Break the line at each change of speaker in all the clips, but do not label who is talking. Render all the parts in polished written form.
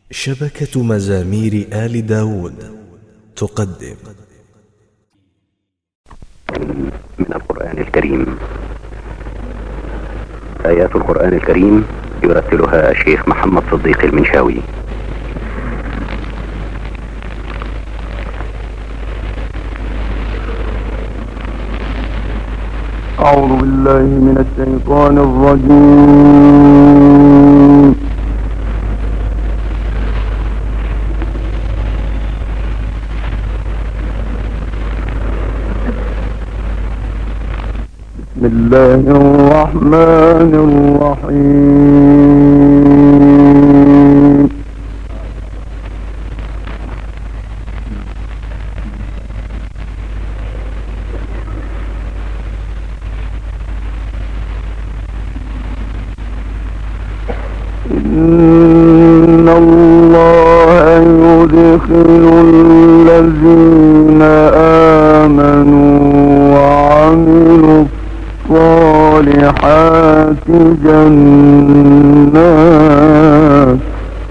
شبكة مزامير آل داود تقدم
من القرآن الكريم. آيات القرآن الكريم يرتلها الشيخ محمد صديق المنشاوي.
أعوذ بالله من الشيطان الرجيم. بسم الله الرحمن الرحيم. إن الله يدخل الذين آمنوا وعملوا الصالحات جنات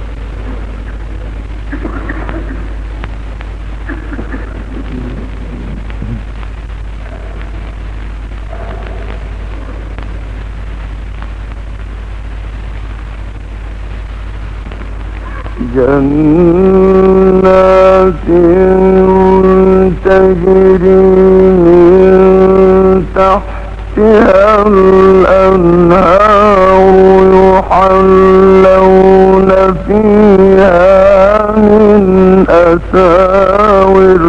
تجري من تحتها الأنهار يحلون فيها من أساور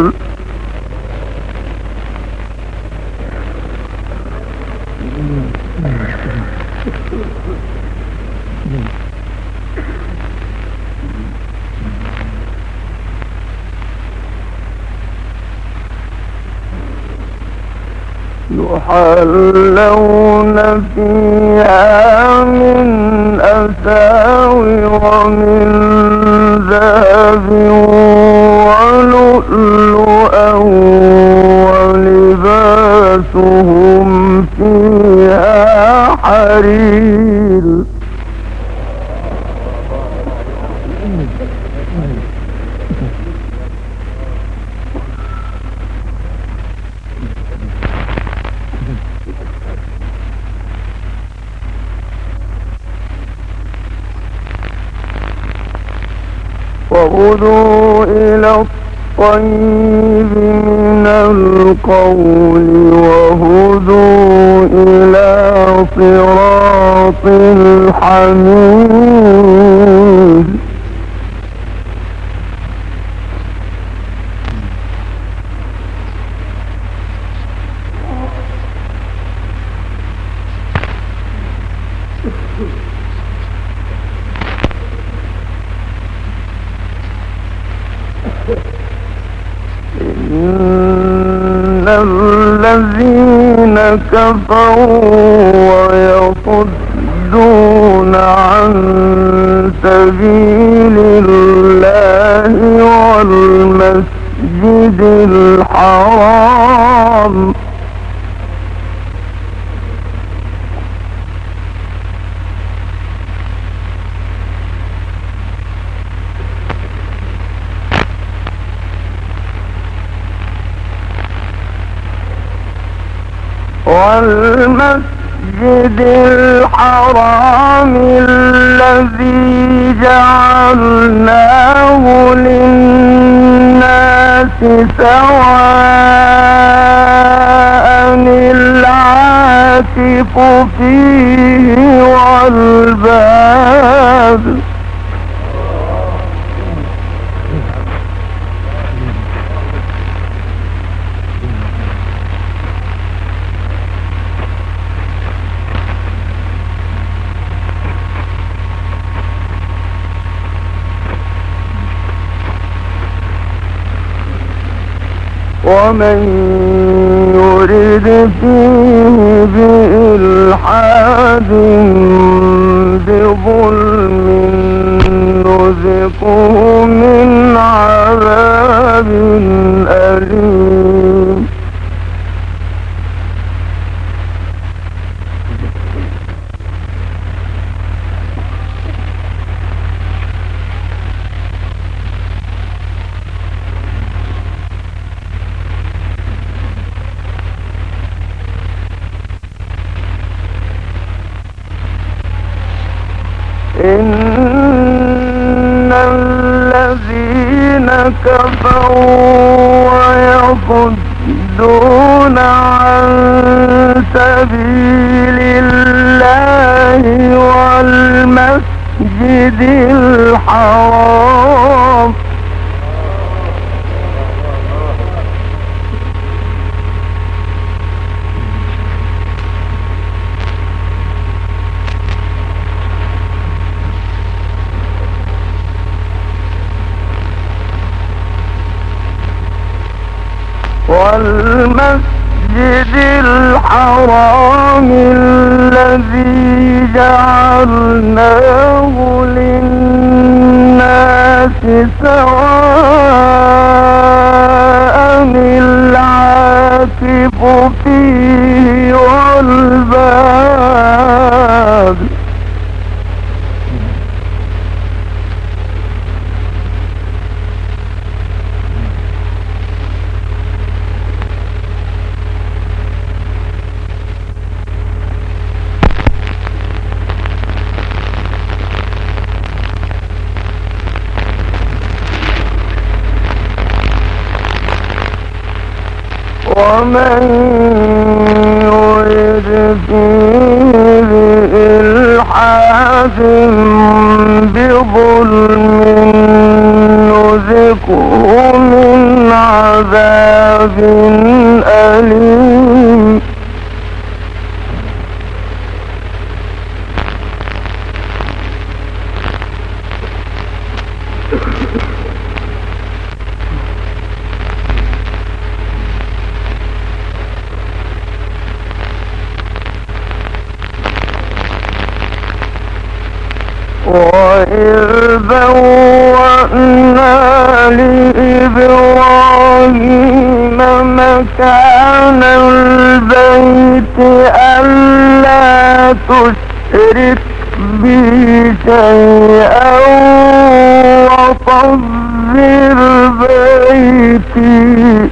يحلون فيها من أساور من ذهب ولؤلؤا ولباسهم فيها حرير. وهدوا إلى الطيب من القول وهدوا إلى صراط الحميد. إن الذين كفروا ويصدون عن سبيل الله والمسجد الحرام الذي جعلناه للناس سواء العاكف فيه والباد. ومن يرد فيه بإلحاد بظلم نذقه من عذاب أليم. كفروا ويصدون عن سبيل الله والمسجد الحرام الذي جعلناه للناس سواء العاكف فيه والباد ومن يرد فيه بإلحاد بظلم نذقه من عذاب أليم وإذ بوأنا لإبراهيم مكان البيت ألا تشرك بي شيئا وطهر بيتي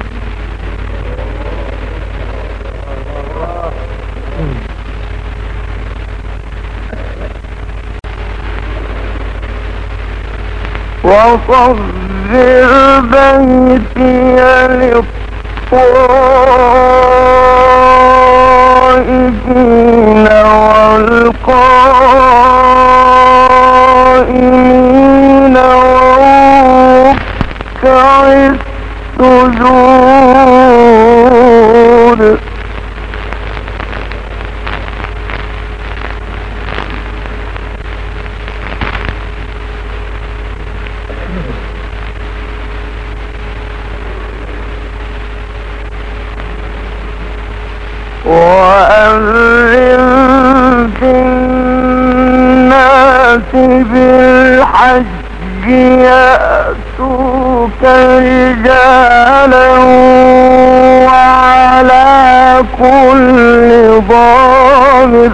للطائفين والقائمين والركع السجود وأذن في الناس بالحج يأتوك رجالا وعلى كل ضامر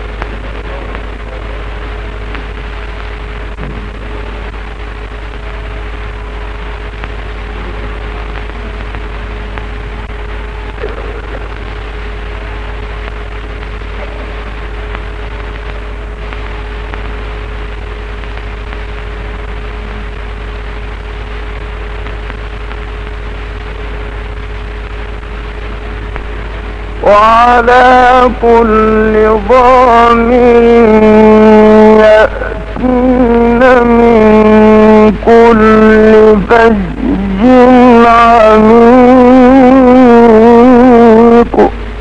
يأتين من كل فج عميق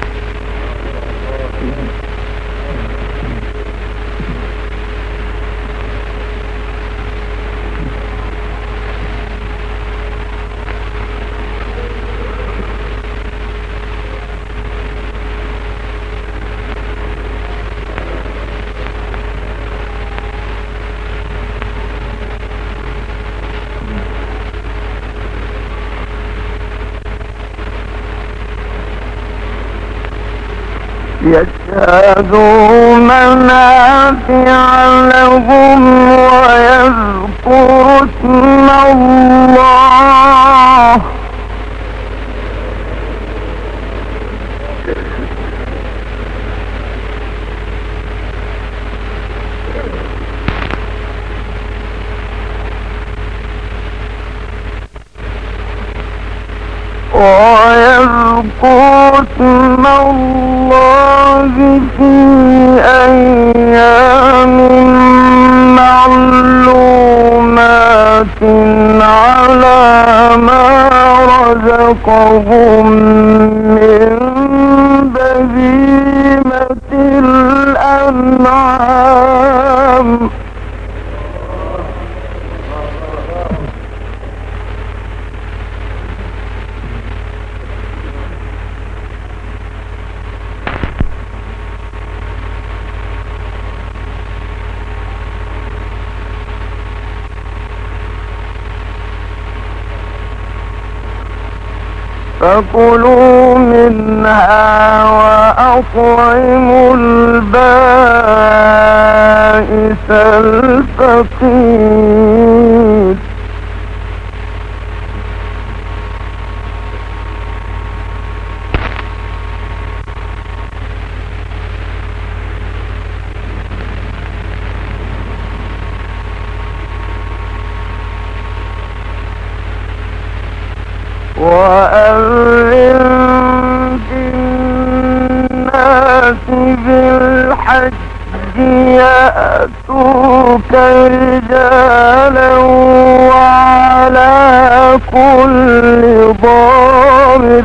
يشهدوا منافع لهم ويذكروا اسم الله ويذكر اسم الله في أيام معلومات على ما رزقهم من بهيمة الأنعام. فكلوا منها وأطعموا البائس الفقير. وأذن في الناس بالحج يأتوك رجالا وعلى كل ضامر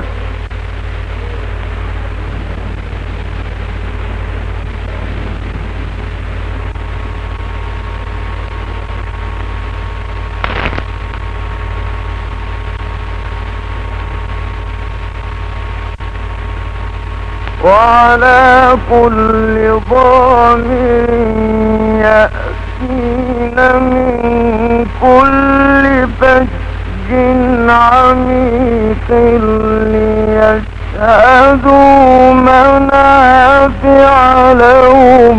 يأتين من كل فج عميق ليشهدوا منافع لهم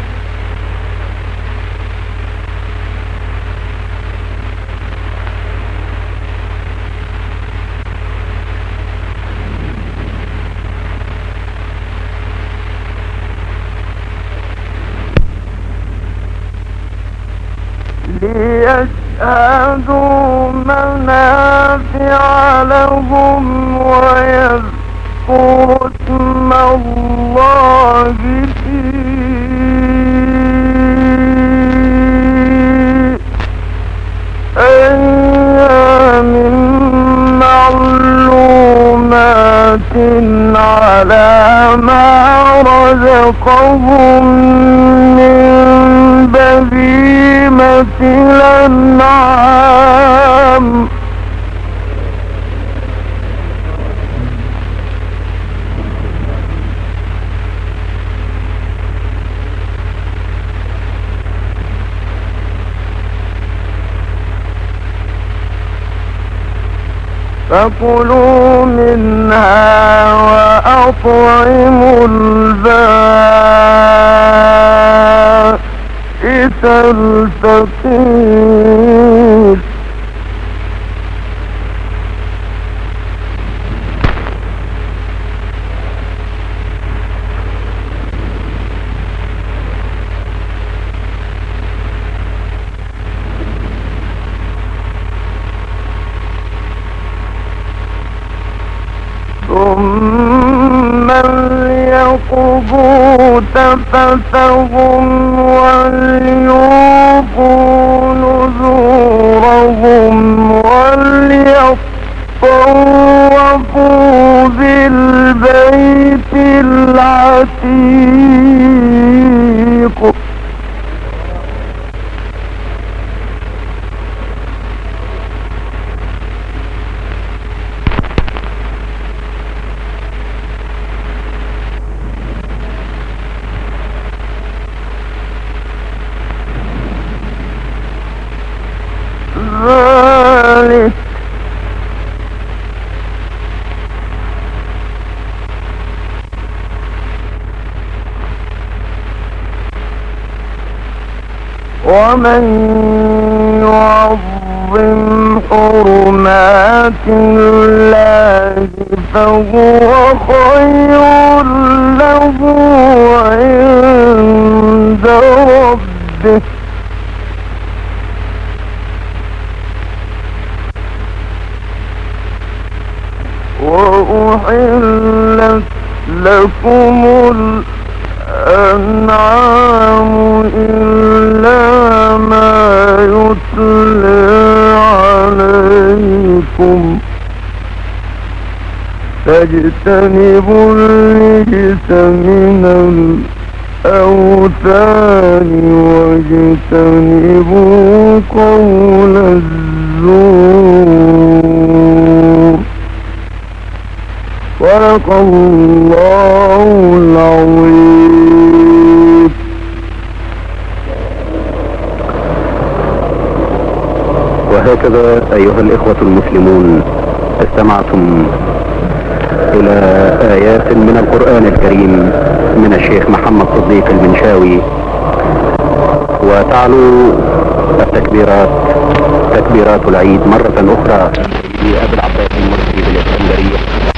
ويذكروا اسم الله في أيام معلومات على ما رزقهم من بهيمة الأنعام. فكلوا منها وأطعموا البائس الفقير. ثم ليقضوا تفثهم وليوفوا نذورهم وليطوفوا بالبيت العتيق. ذلك ومن يعظم حرمات الله فهو خير له عند ربه أحلت لكم الأنعام إلا ما يتلى عليكم فاجتنبوا الرجس من الأوثان واجتنبوا قول الزور. صدق الله العظيم.
وهكذا أيها الإخوة المسلمون استمعتم إلى آيات من القرآن الكريم من الشيخ محمد صديق المنشاوي، وتعلو التكبيرات تكبيرات العيد مرة أخرى لأبي العباس المرسي بالإسكندرية.